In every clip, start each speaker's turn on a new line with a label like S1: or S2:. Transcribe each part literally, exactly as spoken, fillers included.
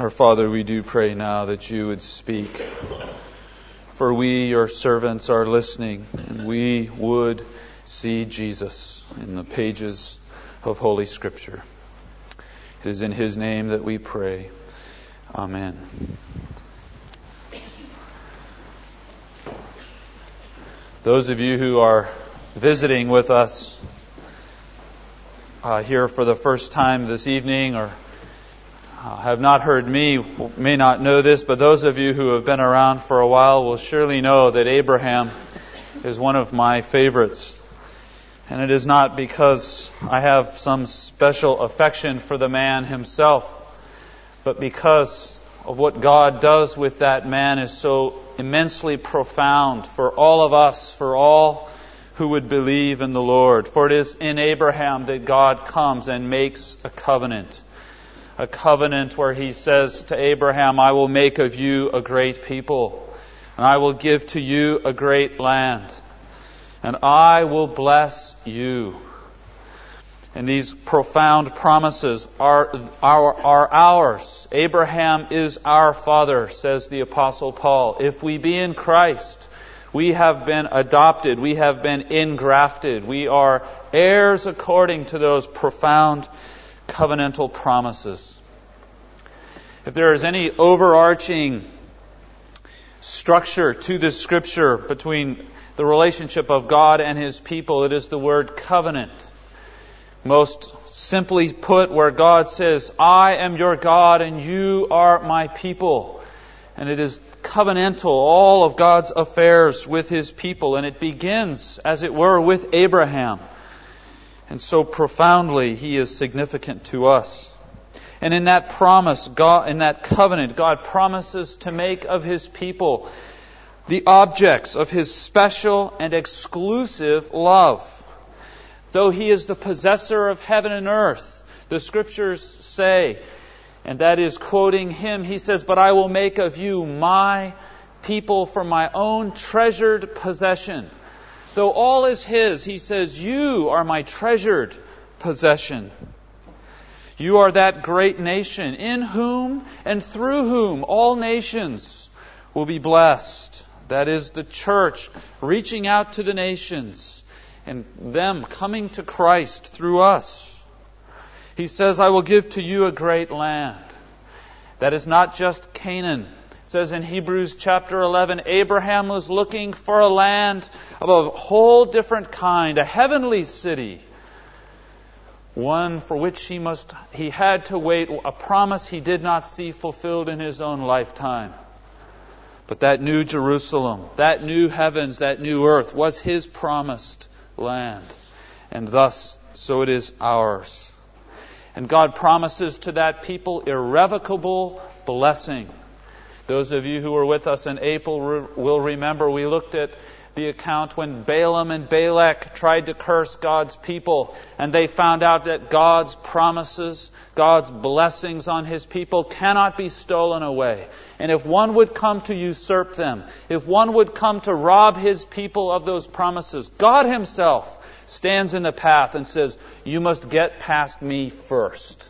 S1: Our Father, we do pray now that you would speak. For we, your servants, are listening, and we would see Jesus in the pages of Holy Scripture. It is in His name that we pray. Amen. Those of you who are visiting with us uh, here for the first time this evening, or Uh, have not heard me, may not know this, but those of you who have been around for a while will surely know that Abraham is one of my favorites. And it is not because I have some special affection for the man himself, but because of what God does with that man is so immensely profound for all of us, for all who would believe in the Lord. For it is in Abraham that God comes and makes a covenant. A covenant where He says to Abraham, I will make of you a great people, and I will give to you a great land, and I will bless you. And these profound promises are, are, are ours. Abraham is our father, says the Apostle Paul. If we be in Christ, we have been adopted, we have been ingrafted, we are heirs according to those profound covenantal promises. If there is any overarching structure to this Scripture between the relationship of God and His people, it is the word covenant. Most simply put, where God says, I am your God and you are my people. And it is covenantal, all of God's affairs with His people. And it begins, as it were, with Abraham. And so profoundly He is significant to us. And in that promise, God, in that covenant, God promises to make of His people the objects of His special and exclusive love. Though He is the possessor of heaven and earth, the Scriptures say, and that is quoting Him, He says, but I will make of you my people for my own treasured possession. Though all is His, He says, you are my treasured possession. You are that great nation in whom and through whom all nations will be blessed. That is the church reaching out to the nations and them coming to Christ through us. He says, I will give to you a great land. That is not just Canaan. It says in Hebrews chapter eleven, Abraham was looking for a land of a whole different kind, a heavenly city. One for which he must he had to wait, a promise he did not see fulfilled in his own lifetime. But that new Jerusalem, that new heavens, that new earth was his promised land. And thus, so it is ours. And God promises to that people irrevocable blessing. Those of you who were with us in April will remember we looked at the account when Balaam and Balak tried to curse God's people, and they found out that God's promises, God's blessings on His people cannot be stolen away. And if one would come to usurp them, if one would come to rob His people of those promises, God Himself stands in the path and says, you must get past me first.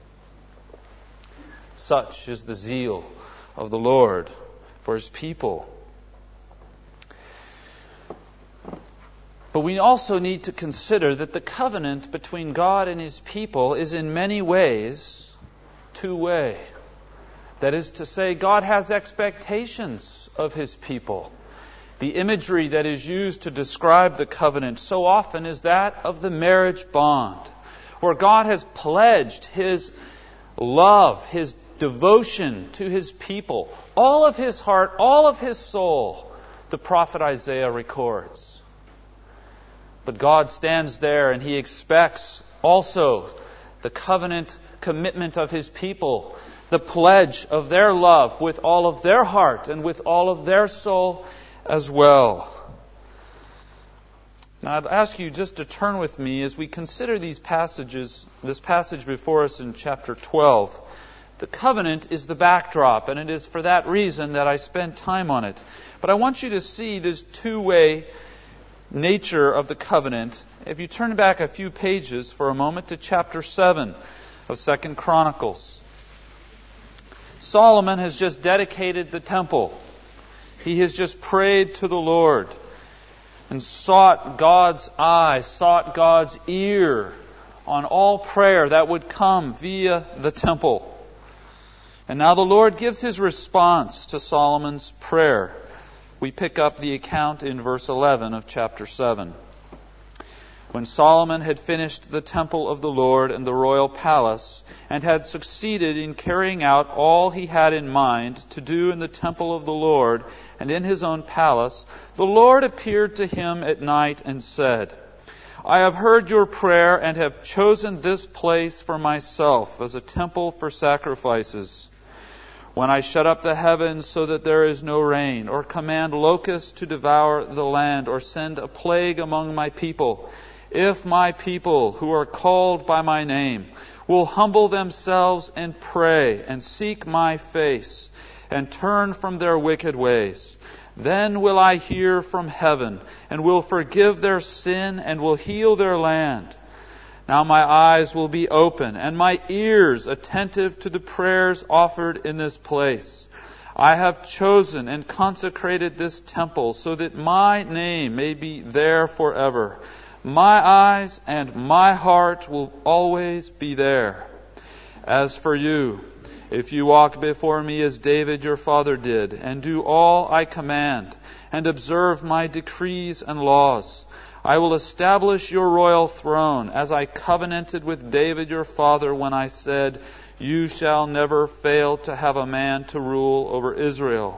S1: Such is the zeal of the Lord for His people. But we also need to consider that the covenant between God and His people is in many ways two-way. That is to say, God has expectations of His people. The imagery that is used to describe the covenant so often is that of the marriage bond, where God has pledged His love, His devotion to His people, all of His heart, all of His soul, the prophet Isaiah records. But God stands there and He expects also the covenant commitment of His people, the pledge of their love with all of their heart and with all of their soul as well. Now I'd ask you just to turn with me as we consider these passages, this passage before us in chapter twelve. The covenant is the backdrop, and it is for that reason that I spend time on it. But I want you to see this two-way nature of the covenant. If you turn back a few pages for a moment to chapter seven of Second Chronicles. Solomon has just dedicated the temple. He has just prayed to the Lord and sought God's eye, sought God's ear on all prayer that would come via the temple. And now the Lord gives His response to Solomon's prayer. We pick up the account in verse eleven of chapter seven. When Solomon had finished the temple of the Lord and the royal palace, and had succeeded in carrying out all he had in mind to do in the temple of the Lord and in his own palace, the Lord appeared to him at night and said, I have heard your prayer and have chosen this place for myself as a temple for sacrifices. When I shut up the heavens so that there is no rain, or command locusts to devour the land, or send a plague among my people, if my people who are called by my name will humble themselves and pray and seek my face and turn from their wicked ways, then will I hear from heaven and will forgive their sin and will heal their land. Now my eyes will be open and my ears attentive to the prayers offered in this place. I have chosen and consecrated this temple so that my name may be there forever. My eyes and my heart will always be there. As for you, if you walk before me as David your father did, and do all I command, and observe my decrees and laws, I will establish your royal throne, as I covenanted with David your father when I said, you shall never fail to have a man to rule over Israel.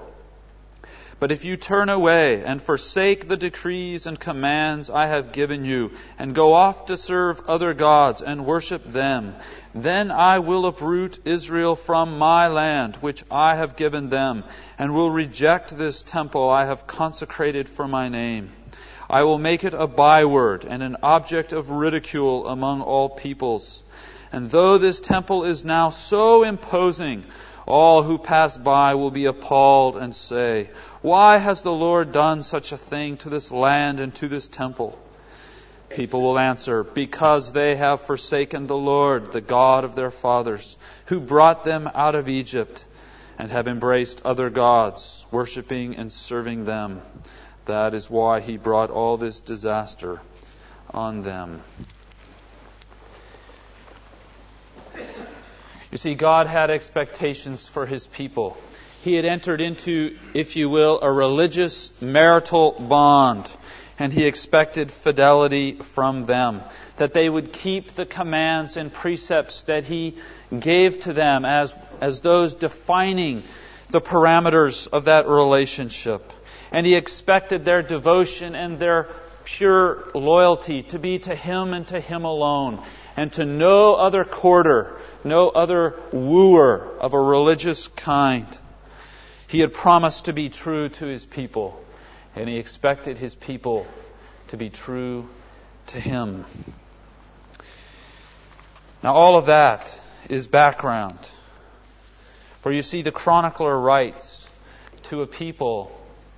S1: But if you turn away and forsake the decrees and commands I have given you, and go off to serve other gods and worship them, then I will uproot Israel from my land, which I have given them, and will reject this temple I have consecrated for my name. I will make it a byword and an object of ridicule among all peoples. And though this temple is now so imposing, all who pass by will be appalled and say, why has the Lord done such a thing to this land and to this temple? People will answer, because they have forsaken the Lord, the God of their fathers, who brought them out of Egypt, and have embraced other gods, worshiping and serving them. That is why He brought all this disaster on them. You see, God had expectations for His people. He had entered into, if you will, a religious marital bond, and He expected fidelity from them, that they would keep the commands and precepts that He gave to them as, as those defining the parameters of that relationship. And He expected their devotion and their pure loyalty to be to Him and to Him alone, and to no other courter, no other wooer of a religious kind. He had promised to be true to His people, and He expected His people to be true to Him. Now all of that is background. For you see, the chronicler writes to a people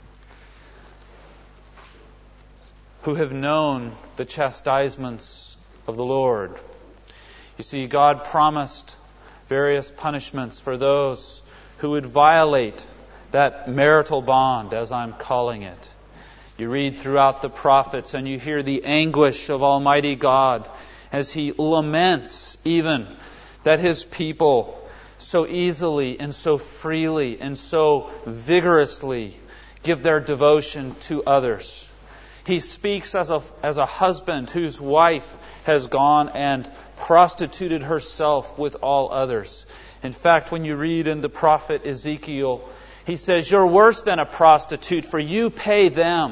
S1: who have known the chastisements of the Lord. You see, God promised various punishments for those who would violate that marital bond, as I'm calling it. You read throughout the prophets and you hear the anguish of Almighty God as He laments even that His people so easily and so freely and so vigorously give their devotion to others. He speaks as a, as a husband whose wife has gone and prostituted herself with all others. In fact, when you read in the prophet Ezekiel, he says, you're worse than a prostitute, for you pay them.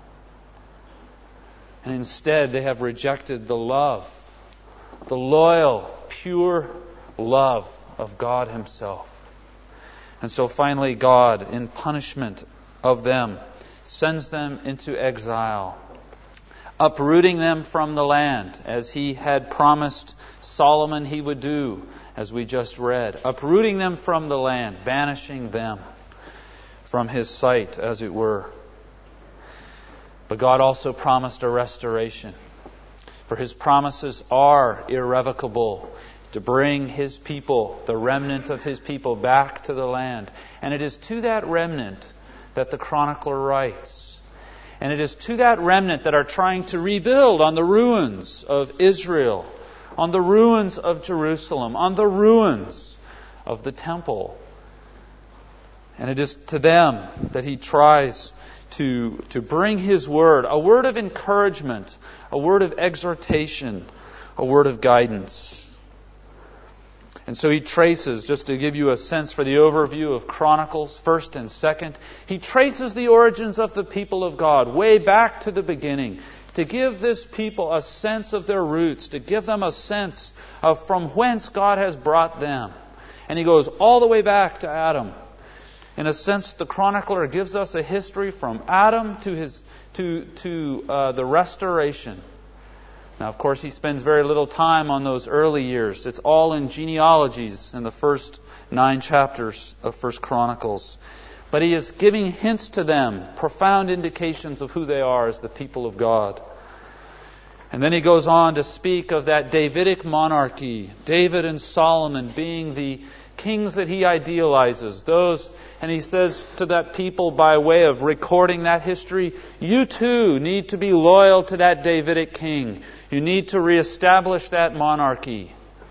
S1: And instead, they have rejected the love, the loyal, pure love of God Himself. And so finally, God, in punishment of them, sends them into exile, uprooting them from the land, as He had promised Solomon He would do, as we just read. Uprooting them from the land, banishing them from His sight, as it were. But God also promised a restoration. For His promises are irrevocable. to bring His people, the remnant of His people, back to the land. And it is to that remnant that the chronicler writes. And it is to that remnant that are trying to rebuild on the ruins of Israel, on the ruins of Jerusalem, on the ruins of the temple. And it is to them that He tries to, to bring His word, a word of encouragement, a word of exhortation, a word of guidance. And so He traces, just to give you a sense for the overview of Chronicles, first and second, He traces the origins of the people of God way back to the beginning, to give this people a sense of their roots, to give them a sense of from whence God has brought them. And He goes all the way back to Adam. In a sense, the chronicler gives us a history from Adam to his to to uh, the restoration. Now, of course, he spends very little time on those early years. It's all in genealogies in the first nine chapters of First Chronicles. But he is giving hints to them, profound indications of who they are as the people of God. And then he goes on to speak of that Davidic monarchy, David and Solomon being the kings that he idealizes. Those, and he says to that people by way of recording that history, you too need to be loyal to that Davidic king. You need to reestablish that monarchy.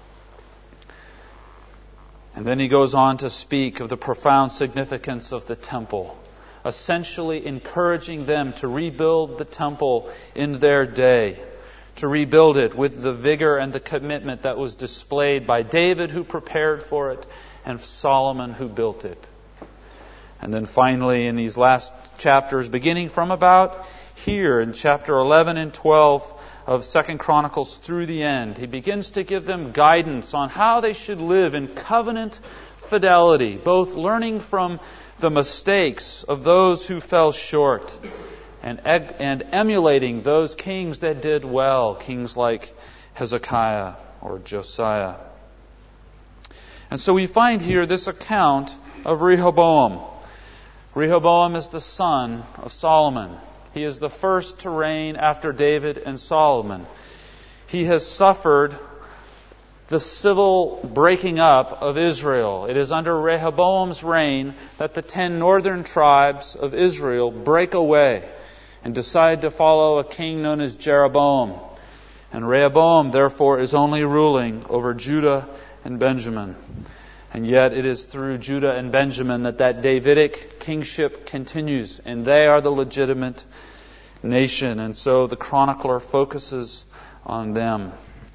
S1: And then he goes on to speak of the profound significance of the temple, essentially encouraging them to rebuild the temple in their day, to rebuild it with the vigor and the commitment that was displayed by David, who prepared for it, and Solomon, who built it. And then finally, in these last chapters, beginning from about here in chapter eleven and twelve of Second Chronicles through the end, he begins to give them guidance on how they should live in covenant fidelity, both learning from the mistakes of those who fell short and, and emulating those kings that did well, kings like Hezekiah or Josiah. And so we find here this account of Rehoboam. Rehoboam is the son of Solomon. He is the first to reign after David and Solomon. He has suffered the civil breaking up of Israel. It is under Rehoboam's reign that the ten northern tribes of Israel break away and decide to follow a king known as Jeroboam. And Rehoboam, therefore, is only ruling over Judah and Benjamin. And yet it is through Judah and Benjamin that that Davidic kingship continues, and they are the legitimate nation. And so the chronicler focuses on them.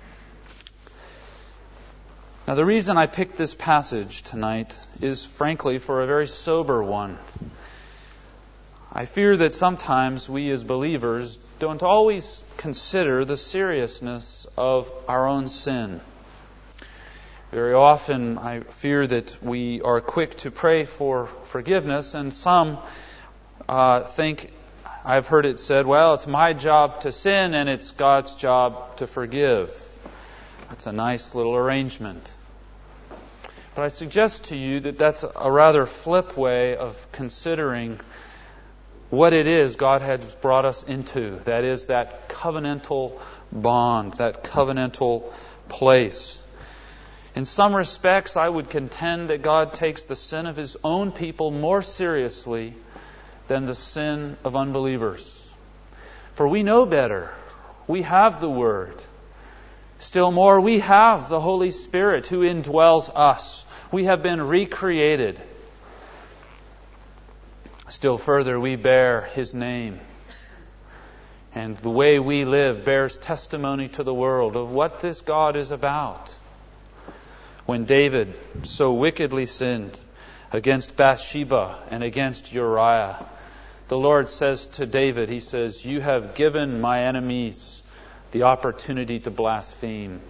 S1: Now, the reason I picked this passage tonight is, frankly, for a very sober one. I fear that sometimes we as believers don't always consider the seriousness of our own sin. Very often, I fear that we are quick to pray for forgiveness, and some uh, think, I've heard it said, well, it's my job to sin and it's God's job to forgive. That's a nice little arrangement. But I suggest to you that that's a rather flip way of considering what it is God has brought us into. That is, that covenantal bond, that covenantal place. In some respects, I would contend that God takes the sin of His own people more seriously than the sin of unbelievers. For we know better. We have the Word. Still more, we have the Holy Spirit who indwells us. We have been recreated. Still further, we bear His name. And the way we live bears testimony to the world of what this God is about. When David so wickedly sinned against Bathsheba and against Uriah, the Lord says to David, He says, you have given my enemies the opportunity to blaspheme.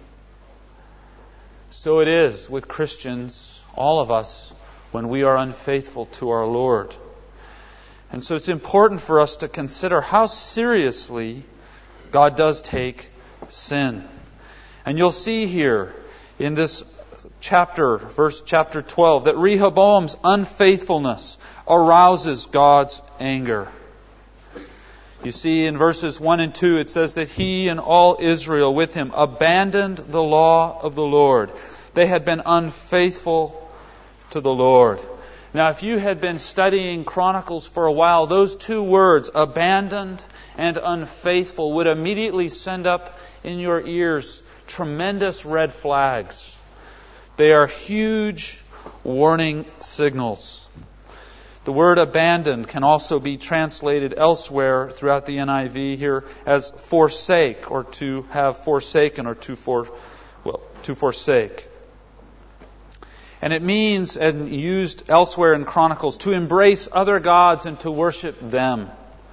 S1: So it is with Christians, all of us, when we are unfaithful to our Lord. And so it's important for us to consider how seriously God does take sin. And you'll see here in this chapter, verse chapter twelve, that Rehoboam's unfaithfulness arouses God's anger. You see in verses one and two it says that he and all Israel with him abandoned the law of the Lord. They had been unfaithful to the Lord. Now if you had been studying Chronicles for a while, those two words, abandoned and unfaithful, would immediately send up in your ears tremendous red flags. They are huge warning signals. The word abandoned can also be translated elsewhere throughout the N I V here as forsake, or to have forsaken, or to for well to forsake. And it means, and used elsewhere in Chronicles, to embrace other gods and to worship them.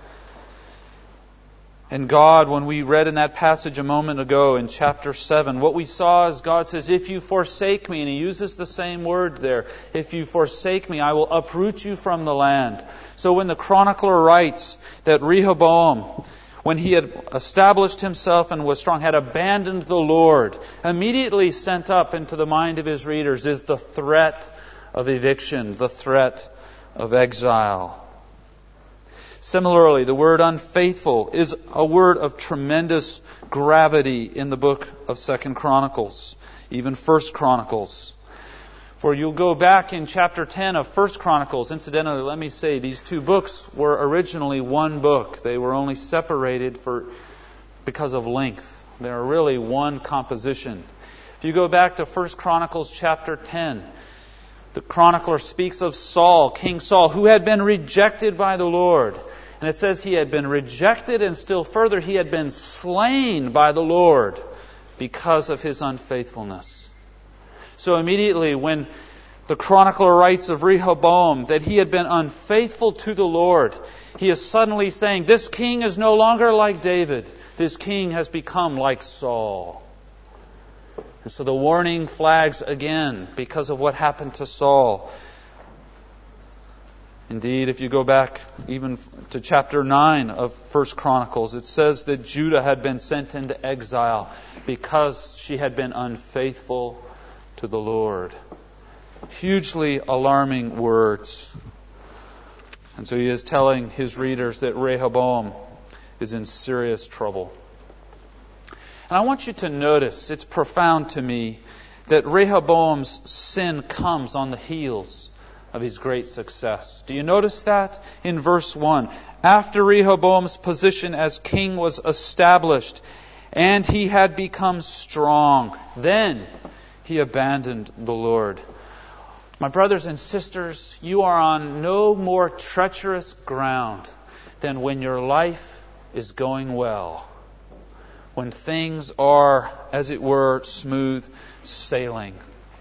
S1: And God, when we read in that passage a moment ago in chapter seven, what we saw is God says, if you forsake me, and He uses the same word there, if you forsake me, I will uproot you from the land. So when the chronicler writes that Rehoboam, when he had established himself and was strong, had abandoned the Lord, immediately sent up into the mind of his readers is the threat of eviction, the threat of exile. Similarly, the word unfaithful is a word of tremendous gravity in the book of Second Chronicles, even First Chronicles. For you'll go back in chapter ten of First Chronicles. Incidentally, let me say, these two books were originally one book. They were only separated for because of length. They are really one composition. If you go back to First Chronicles chapter ten, the chronicler speaks of Saul, King Saul, who had been rejected by the Lord. And it says he had been rejected, and still further, he had been slain by the Lord because of his unfaithfulness. So immediately when the chronicler writes of Rehoboam that he had been unfaithful to the Lord, he is suddenly saying, this king is no longer like David. This king has become like Saul. And so the warning flags again because of what happened to Saul. Indeed, if you go back even to chapter nine of First Chronicles, it says that Judah had been sent into exile because she had been unfaithful to the Lord. Hugely alarming words. And so he is telling his readers that Rehoboam is in serious trouble. And I want you to notice, it's profound to me, that Rehoboam's sin comes on the heels of his great success. Do you notice that? In verse one, after Rehoboam's position as king was established and he had become strong, then he abandoned the Lord. My brothers and sisters, you are on no more treacherous ground than when your life is going well. When things are, as it were, smooth sailing.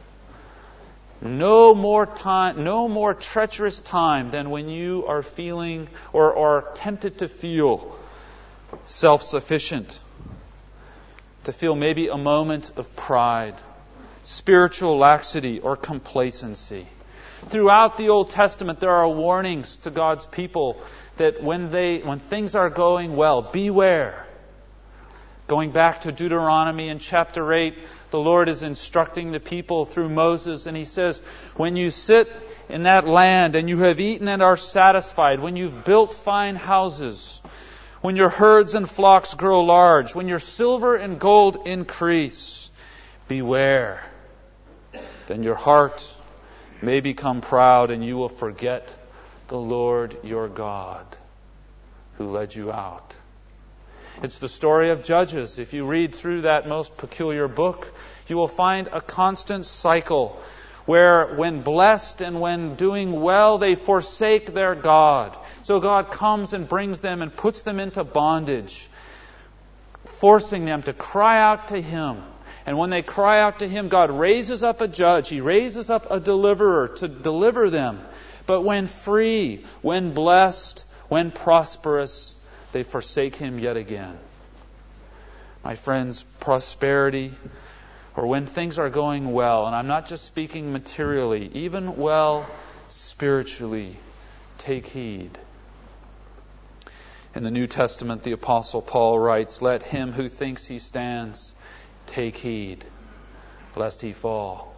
S1: No more time, no more treacherous time than when you are feeling or are tempted to feel self-sufficient, to feel maybe a moment of pride, spiritual laxity, or complacency. Throughout the Old Testament, there are warnings to God's people that when they, when things are going well, beware. Going back to Deuteronomy in chapter eight, the Lord is instructing the people through Moses, and He says, when you sit in that land and you have eaten and are satisfied, when you've built fine houses, when your herds and flocks grow large, when your silver and gold increase, beware. Then your heart may become proud and you will forget the Lord your God who led you out. It's the story of Judges. If you read through that most peculiar book, you will find a constant cycle where when blessed and when doing well, they forsake their God. So God comes and brings them and puts them into bondage, forcing them to cry out to Him. And when they cry out to Him, God raises up a judge. He raises up a deliverer to deliver them. But when free, when blessed, when prosperous, they forsake Him yet again. My friends, prosperity, or when things are going well, and I'm not just speaking materially, even well spiritually, take heed. In the New Testament, the Apostle Paul writes, let him who thinks he stands take heed, lest he fall.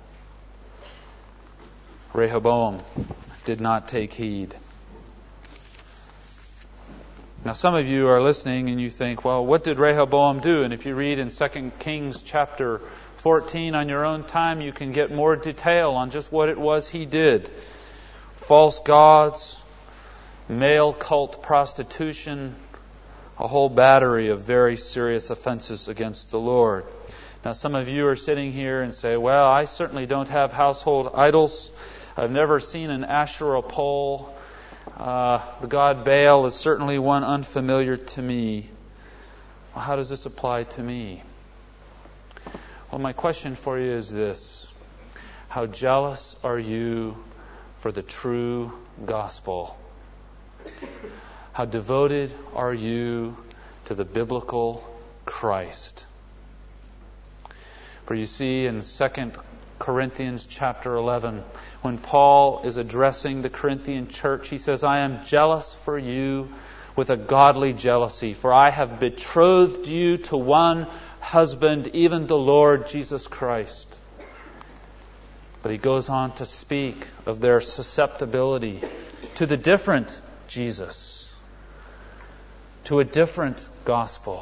S1: Rehoboam did not take heed. Now some of you are listening and you think, well, what did Rehoboam do? And if you read in Second Kings chapter fourteen on your own time, you can get more detail on just what it was he did. False gods, male cult prostitution, a whole battery of very serious offenses against the Lord. Now some of you are sitting here and say, well, I certainly don't have household idols. I've never seen an Asherah pole. Uh, the god Baal is certainly one unfamiliar to me. Well, how does this apply to me? Well, my question for you is this. How jealous are you for the true gospel? How devoted are you to the biblical Christ? For you see in Second Corinthians chapter eleven, when Paul is addressing the Corinthian church, he says, I am jealous for you with a godly jealousy, for I have betrothed you to one husband, even the Lord Jesus Christ. But he goes on to speak of their susceptibility to the different Jesus, to a different gospel.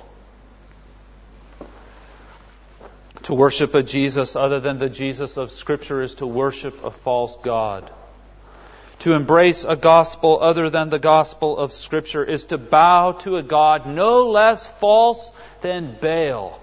S1: To worship a Jesus other than the Jesus of Scripture is to worship a false god. To embrace a gospel other than the gospel of Scripture is to bow to a god no less false than Baal.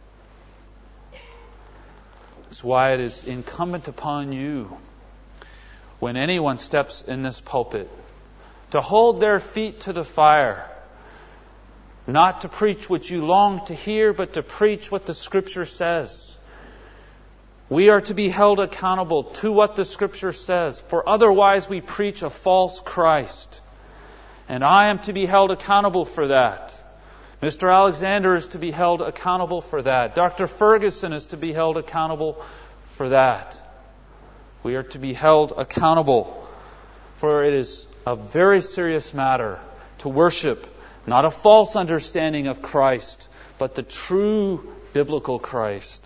S1: That's why it is incumbent upon you, when anyone steps in this pulpit, to hold their feet to the fire. Not to preach what you long to hear, but to preach what the Scripture says. We are to be held accountable to what the Scripture says, for otherwise we preach a false Christ. And I am to be held accountable for that. Mister Alexander is to be held accountable for that. Doctor Ferguson is to be held accountable for that. We are to be held accountable, for it is a very serious matter to worship not a false understanding of Christ, but the true biblical Christ.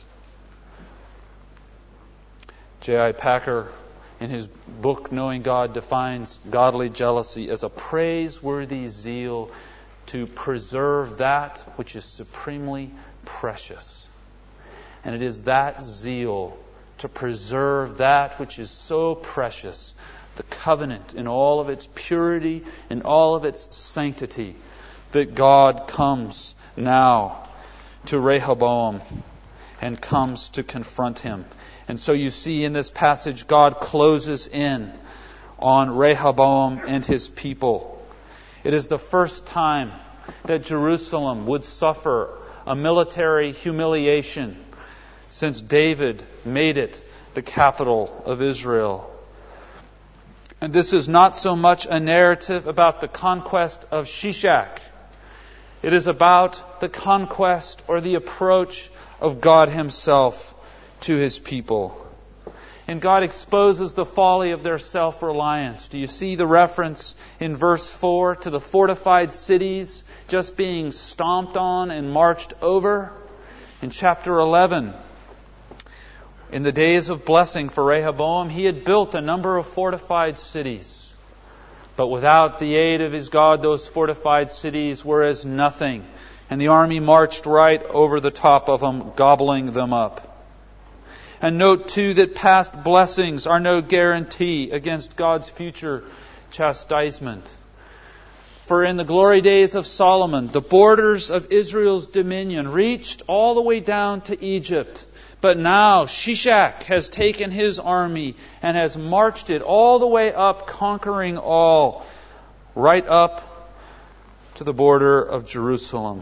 S1: J I Packer, in his book Knowing God, defines godly jealousy as a praiseworthy zeal to preserve that which is supremely precious. And it is that zeal to preserve that which is so precious, the covenant in all of its purity, in all of its sanctity, that God comes now to Rehoboam and comes to confront him. And so you see in this passage, God closes in on Rehoboam and his people. It is the first time that Jerusalem would suffer a military humiliation since David made it the capital of Israel. And this is not so much a narrative about the conquest of Shishak. It is about the conquest or the approach of God Himself to His people. And God exposes the folly of their self-reliance. Do you see the reference in verse four to the fortified cities just being stomped on and marched over? In chapter eleven, in the days of blessing for Rehoboam, he had built a number of fortified cities. But without the aid of his God, those fortified cities were as nothing. And the army marched right over the top of them, gobbling them up. And note too that past blessings are no guarantee against God's future chastisement. For in the glory days of Solomon, the borders of Israel's dominion reached all the way down to Egypt. But now Shishak has taken his army and has marched it all the way up, conquering all, right up to the border of Jerusalem.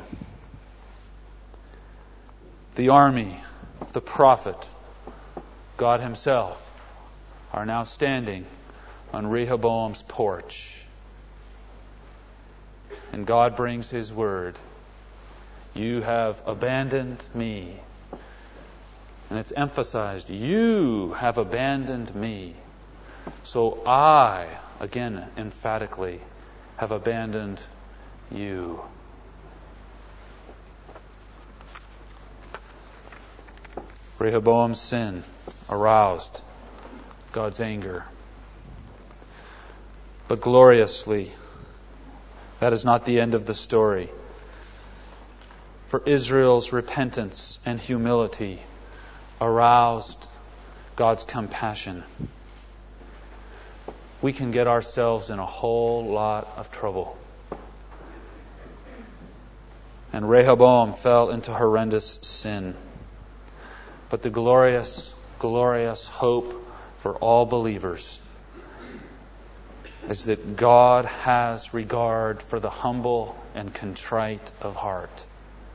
S1: The army, the prophet, God Himself, are now standing on Rehoboam's porch. And God brings His word. You have abandoned me. And it's emphasized, you have abandoned me. So I, again emphatically, have abandoned you. Rehoboam's sin aroused God's anger. But gloriously, That is not the end of the story. For Israel's repentance and humility aroused God's compassion. We can get ourselves in a whole lot of trouble. And Rehoboam fell into horrendous sin. But the glorious, glorious hope for all believers is that God has regard for the humble and contrite of heart.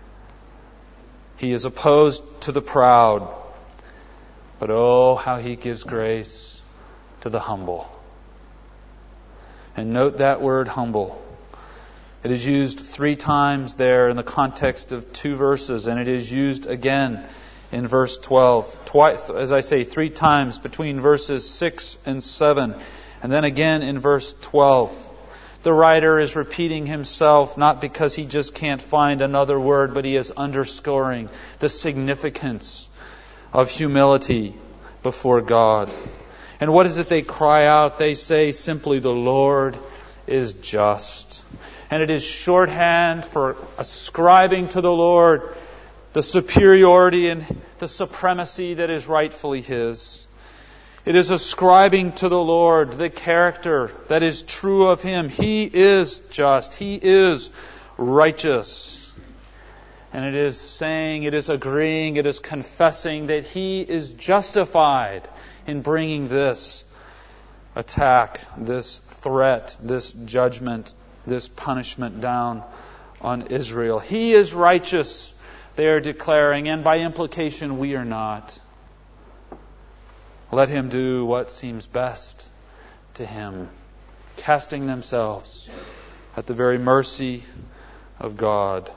S1: He is opposed to the proud, but oh, how He gives grace to the humble. And note that word humble. It is used three times there in the context of two verses, and it is used again in verse twelve. Twice, as I say, three times between verses six and seven, and then again in verse twelve. The writer is repeating himself, not because he just can't find another word, but he is underscoring the significance of humility before God. And what is it they cry out? They say simply, "The Lord is just." And it is shorthand for ascribing to the Lord the superiority and the supremacy that is rightfully His. It is ascribing to the Lord the character that is true of Him. He is just. He is righteous. And it is saying, it is agreeing, it is confessing that He is justified in bringing this attack, this threat, this judgment, this punishment down on Israel. He is righteous, they are declaring, and by implication we are not. Let Him do what seems best to Him, casting themselves at the very mercy of God.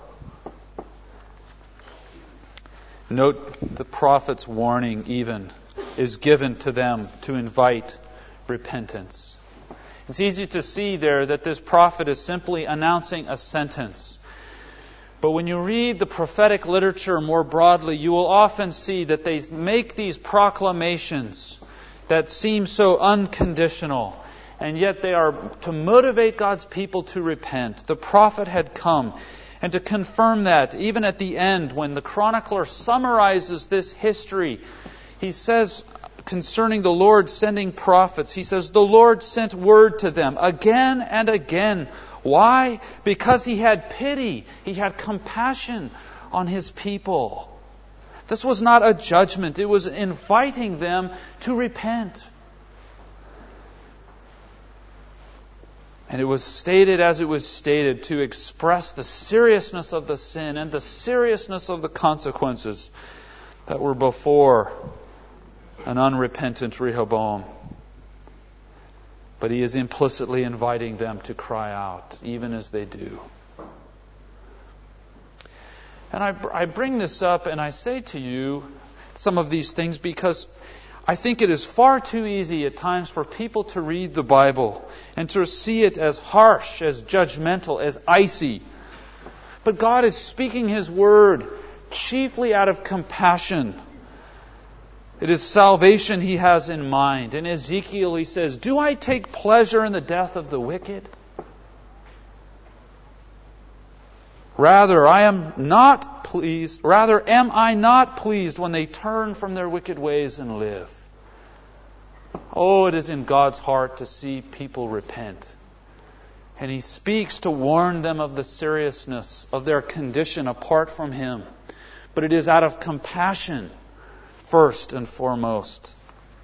S1: Note the prophet's warning even is given to them to invite repentance. It's easy to see there that this prophet is simply announcing a sentence. But when you read the prophetic literature more broadly, you will often see that they make these proclamations that seem so unconditional, and yet they are to motivate God's people to repent. The prophet had come, and to confirm that, even at the end, when the chronicler summarizes this history, he says concerning the Lord sending prophets, he says, "The Lord sent word to them again and again." Why? Because He had pity. He had compassion on His people. This was not a judgment. It was inviting them to repent. And it was stated as it was stated to express the seriousness of the sin and the seriousness of the consequences that were before an unrepentant Rehoboam. But He is implicitly inviting them to cry out, even as they do. And I, I bring this up and I say to you some of these things because I think it is far too easy at times for people to read the Bible and to see it as harsh, as judgmental, as icy. But God is speaking His word chiefly out of compassion. It is salvation He has in mind. In Ezekiel He says, "Do I take pleasure in the death of the wicked? Rather, I am not pleased. Rather, am I not pleased when they turn from their wicked ways and live?" Oh, it is in God's heart to see people repent. And He speaks to warn them of the seriousness of their condition apart from Him. But it is out of compassion, first and foremost.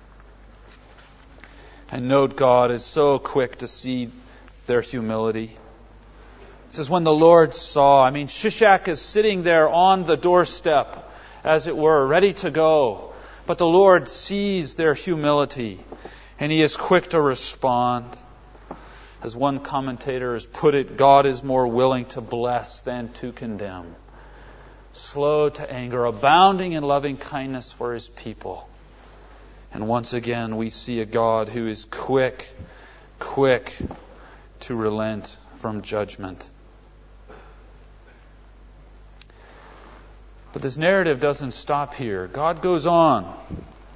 S1: And note, God is so quick to see their humility. It says, when the Lord saw, I mean, Shishak is sitting there on the doorstep, as it were, ready to go. But the Lord sees their humility, and He is quick to respond. As one commentator has put it, God is more willing to bless than to condemn. Slow to anger, abounding in loving kindness for His people. And once again, we see a God who is quick, quick to relent from judgment. But this narrative doesn't stop here. God goes on.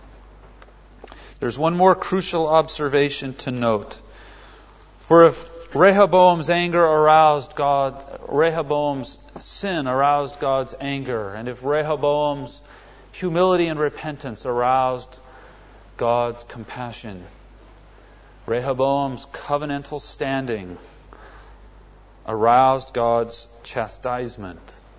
S1: There's one more crucial observation to note. For if Rehoboam's anger aroused God. Rehoboam's sin aroused God's anger. And if Rehoboam's humility and repentance aroused God's compassion, Rehoboam's covenantal standing aroused God's chastisement.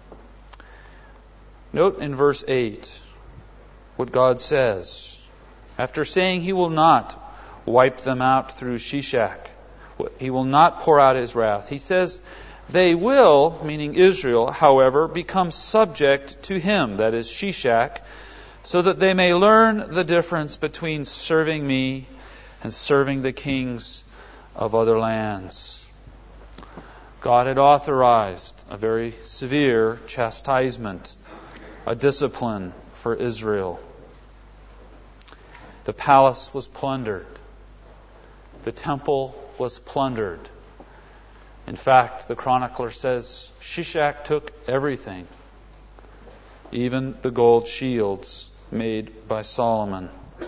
S1: Note in verse eight what God says. After saying He will not wipe them out through Shishak, He will not pour out His wrath, He says, they will, meaning Israel, however, become subject to him, that is Shishak, so that they may learn the difference between serving me and serving the kings of other lands. God had authorized a very severe chastisement, a discipline for Israel. The palace was plundered. The temple was plundered. In fact, the chronicler says Shishak took everything, even the gold shields made by Solomon.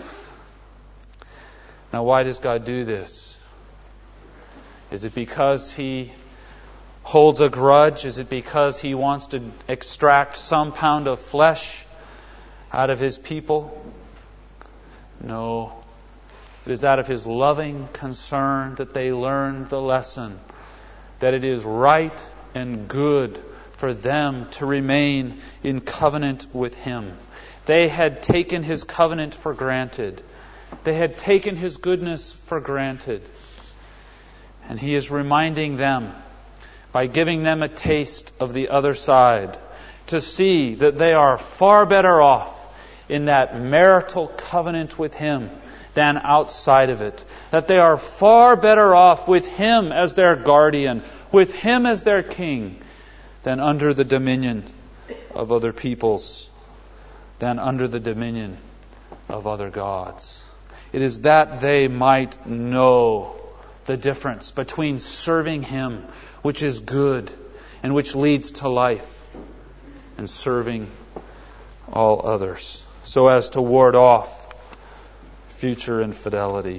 S1: Now, why does God do this? Is it because He holds a grudge? Is it because He wants to extract some pound of flesh out of His people? No. It is out of His loving concern that they learn the lesson that it is right and good for them to remain in covenant with Him. They had taken His covenant for granted. They had taken His goodness for granted. And He is reminding them, by giving them a taste of the other side, to see that they are far better off in that marital covenant with Him than outside of it. That they are far better off with Him as their guardian, with Him as their king, than under the dominion of other peoples, than under the dominion of other gods. It is that they might know the difference between serving Him, which is good and which leads to life, and serving all others, so as to ward off future infidelity.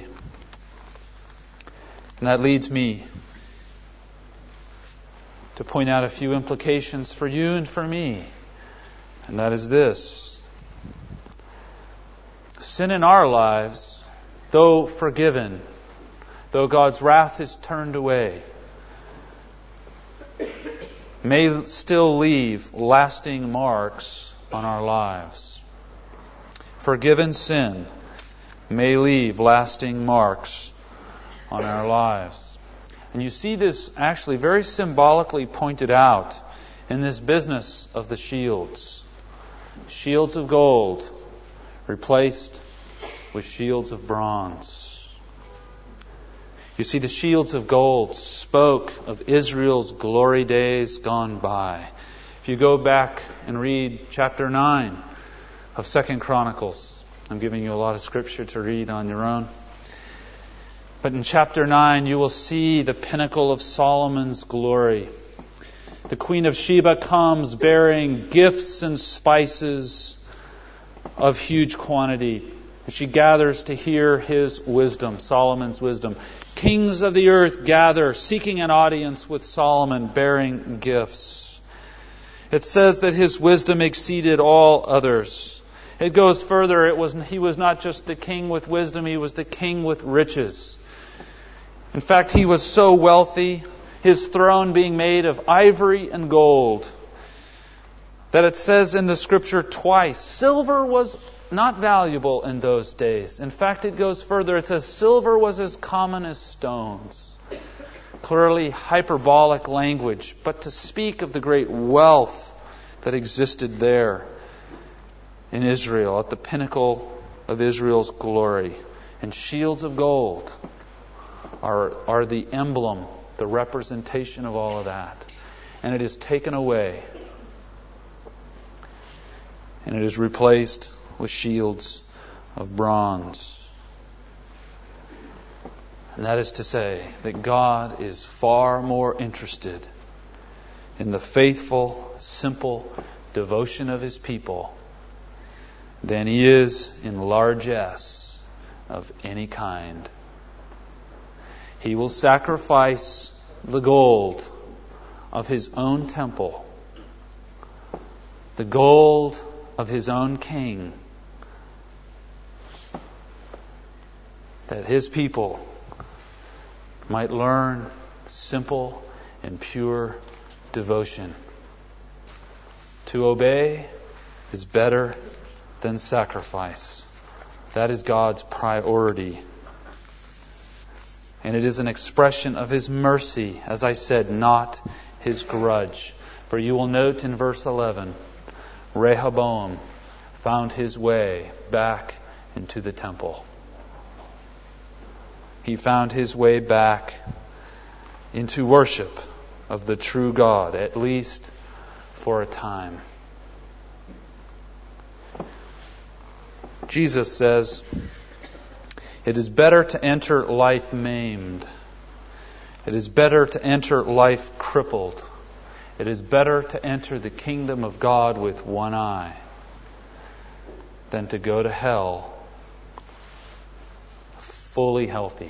S1: And that leads me to point out a few implications for you and for me. And that is this. Sin in our lives, though forgiven, though God's wrath is turned away, may still leave lasting marks on our lives. Forgiven sin may leave lasting marks on our lives. And you see this actually very symbolically pointed out in this business of the shields. Shields of gold replaced with shields of bronze. You see, the shields of gold spoke of Israel's glory days gone by. If you go back and read chapter nine of Second Chronicles, I'm giving you a lot of scripture to read on your own. But in chapter nine, you will see the pinnacle of Solomon's glory. The Queen of Sheba comes bearing gifts and spices of huge quantity. She gathers to hear his wisdom, Solomon's wisdom. Kings of the earth gather, seeking an audience with Solomon, bearing gifts. It says that his wisdom exceeded all others. It goes further. It was he was not just the king with wisdom, he was the king with riches. In fact, he was so wealthy, his throne being made of ivory and gold, that it says in the scripture twice, silver was not valuable in those days. In fact, it goes further. It says silver was as common as stones. Clearly hyperbolic language, but to speak of the great wealth that existed there in Israel, at the pinnacle of Israel's glory. And shields of gold are, are the emblem, the representation of all of that. And it is taken away. And it is replaced with shields of bronze. And that is to say that God is far more interested in the faithful, simple devotion of His people than He is in largesse of any kind. He will sacrifice the gold of his own temple, the gold of his own king, that his people might learn simple and pure devotion. To obey is better than sacrifice. That is God's priority. And it is an expression of His mercy, as I said, not His grudge. For you will note in verse eleven, Rehoboam found his way back into the temple. He found his way back into worship of the true God, at least for a time. Jesus says, it is better to enter life maimed. It is better to enter life crippled. It is better to enter the kingdom of God with one eye than to go to hell fully healthy.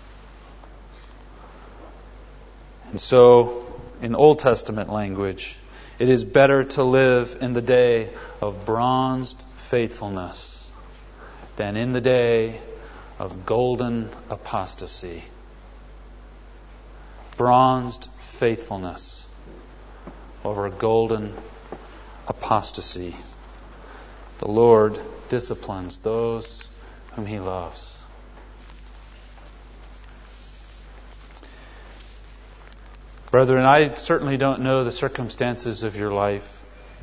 S1: And so, in Old Testament language, it is better to live in the day of bronzed faithfulness than in the day of golden apostasy. Bronzed faithfulness over golden apostasy. The Lord disciplines those whom He loves. Brethren, I certainly don't know the circumstances of your life.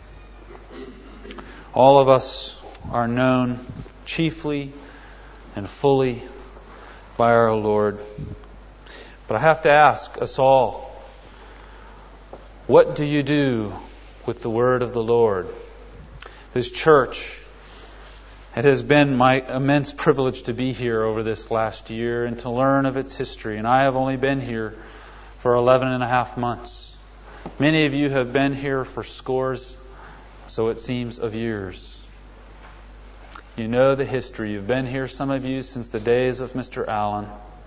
S1: All of us are known chiefly and fully by our Lord. But I have to ask us all, what do you do with the word of the Lord? This church, it has been my immense privilege to be here over this last year and to learn of its history. And I have only been here for eleven and a half months. Many of you have been here for scores, so it seems, of years. You know the history. You've been here, some of you, since the days of Mister Allen.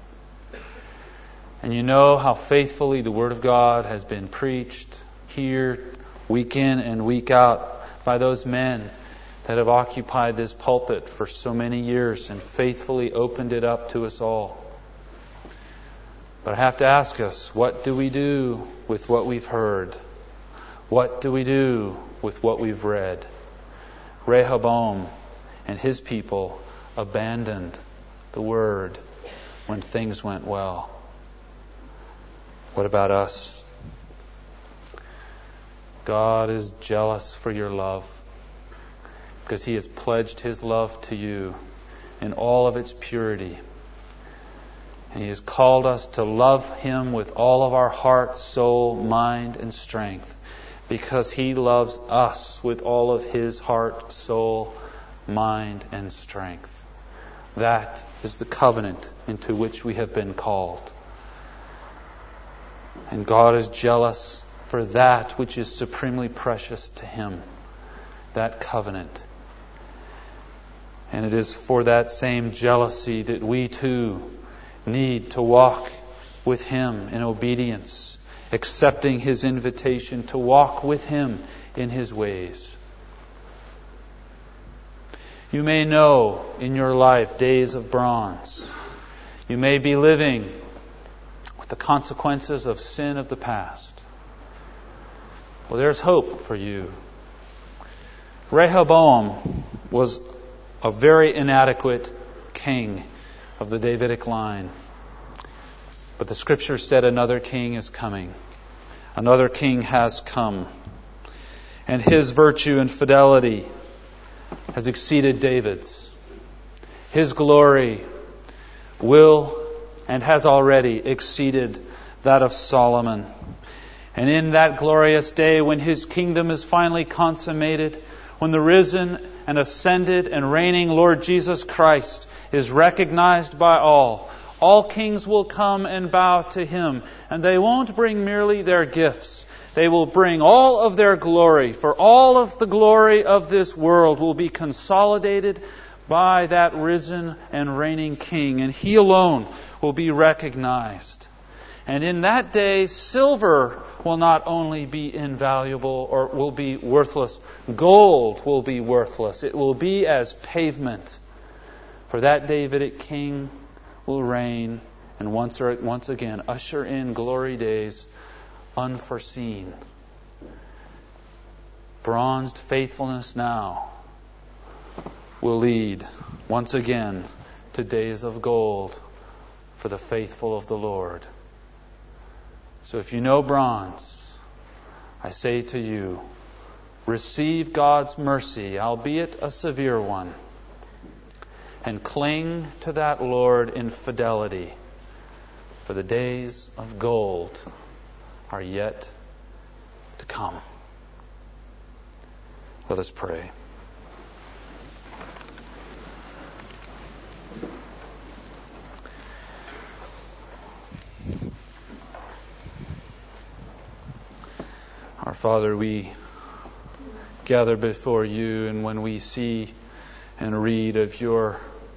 S1: And you know how faithfully the Word of God has been preached here, week in and week out, by those men that have occupied this pulpit for so many years and faithfully opened it up to us all. But I have to ask us, what do we do with what we've heard? What do we do with what we've read? Rehoboam and his people abandoned the Word when things went well. What about us? God is jealous for your love because He has pledged His love to you in all of its purity. And He has called us to love Him with all of our heart, soul, mind, and strength because He loves us with all of His heart, soul, mind, and strength. That is the covenant into which we have been called. And God is jealous for that which is supremely precious to Him, that covenant. And it is for that same jealousy that we too need to walk with Him in obedience, accepting His invitation to walk with Him in His ways. You may know in your life days of bronze. You may be living with the consequences of sin of the past. Well, there's hope for you. Rehoboam was a very inadequate king of the Davidic line. But the Scripture said another king is coming. Another king has come. And his virtue and fidelity has exceeded David's. His glory will and has already exceeded that of Solomon. And in that glorious day when His kingdom is finally consummated, when the risen and ascended and reigning Lord Jesus Christ is recognized by all, all kings will come and bow to Him. And they won't bring merely their gifts. They will bring all of their glory, for all of the glory of this world will be consolidated by that risen and reigning King, and He alone will be recognized. And in that day, silver will not only be invaluable or will be worthless, gold will be worthless. It will be as pavement. For that Davidic king will reign and once, or, once again usher in glory days unforeseen. Bronzed faithfulness now will lead once again to days of gold for the faithful of the Lord. So if you know bronze, I say to you, receive God's mercy, albeit a severe one, and cling to that Lord in fidelity, for the days of gold are yet to come. Let us pray. Our Father, we gather before you, and when we see and read of your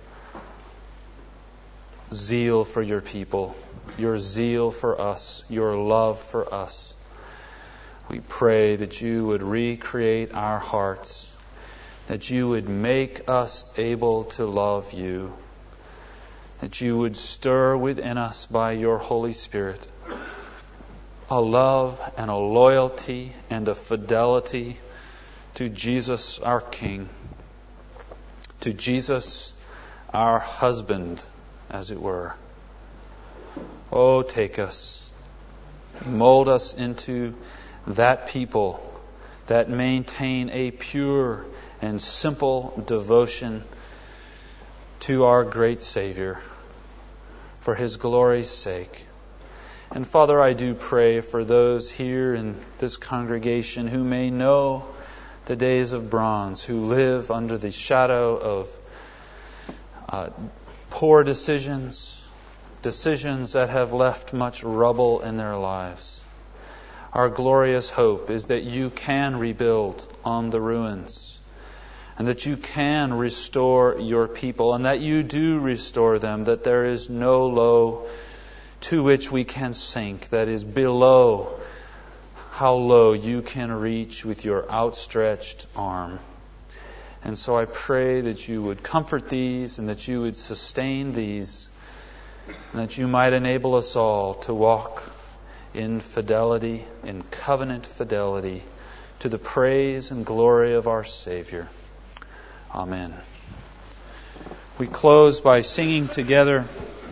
S1: zeal for your people, your zeal for us, your love for us, we pray that you would recreate our hearts, that you would make us able to love you, that you would stir within us by your Holy Spirit a love and a loyalty and a fidelity to Jesus our King, to Jesus our husband, as it were. Oh, take us, mold us into that people that maintain a pure and simple devotion to our great Savior for His glory's sake. And Father, I do pray for those here in this congregation who may know the days of bronze, who live under the shadow of uh, poor decisions, decisions that have left much rubble in their lives. Our glorious hope is that you can rebuild on the ruins, and that you can restore your people, and that you do restore them, that there is no low to which we can sink, that is below how low you can reach with your outstretched arm. And so I pray that you would comfort these and that you would sustain these, and that you might enable us all to walk in fidelity, in covenant fidelity, to the praise and glory of our Savior. Amen. We close by singing together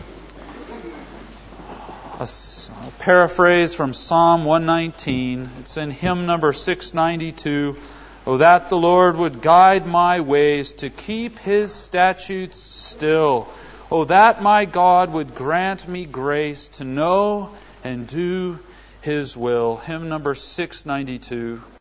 S1: a paraphrase from Psalm one nineteen. It's in hymn number six ninety-two. Oh, that the Lord would guide my ways to keep His statutes still. Oh, that my God would grant me grace to know and do His will. Hymn number six ninety-two.